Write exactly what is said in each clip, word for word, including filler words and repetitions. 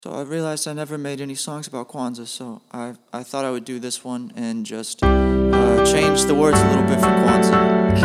So I realized I never made any songs about Kwanzaa, so I I thought I would do this one and just uh, change the words a little bit for Kwanzaa.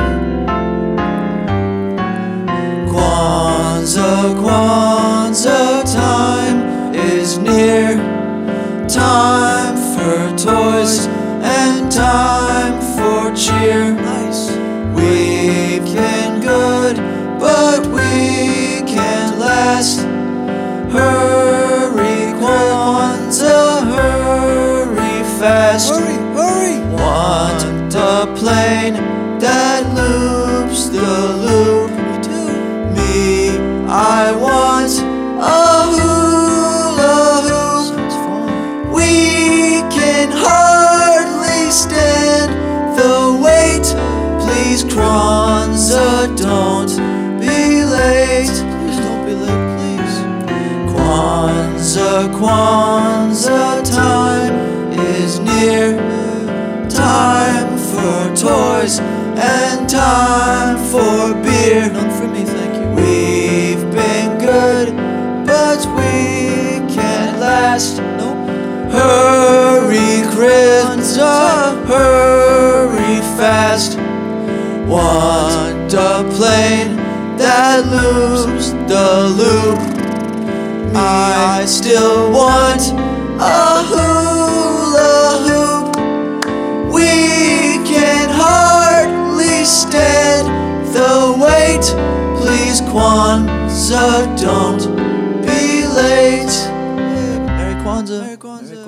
Kwanzaa, Kwanzaa, time is near. Time for toys and time for cheer. Nice. We've been good, but we can't last. Hurry, Kwanzaa, hurry fast. Hurry, hurry! Want a plane that loops the loop. Me too. Me, I want a hula hoop. Sounds fun. We can hardly stand the wait. Please, Kwanzaa, don't be late. Please don't be late, please. Kwanzaa, Kwanzaa, time is near. Time for toys and time for beer. None for me, thank you. We've been good, but we can't last. Nope. Hurry, Kwanzaa, hurry fast. Want a plane that loops the loop. I still want a hula hoop. We can hardly stand the wait. Please, Kwanzaa, don't be late. Merry Kwanzaa. Merry Kwanzaa.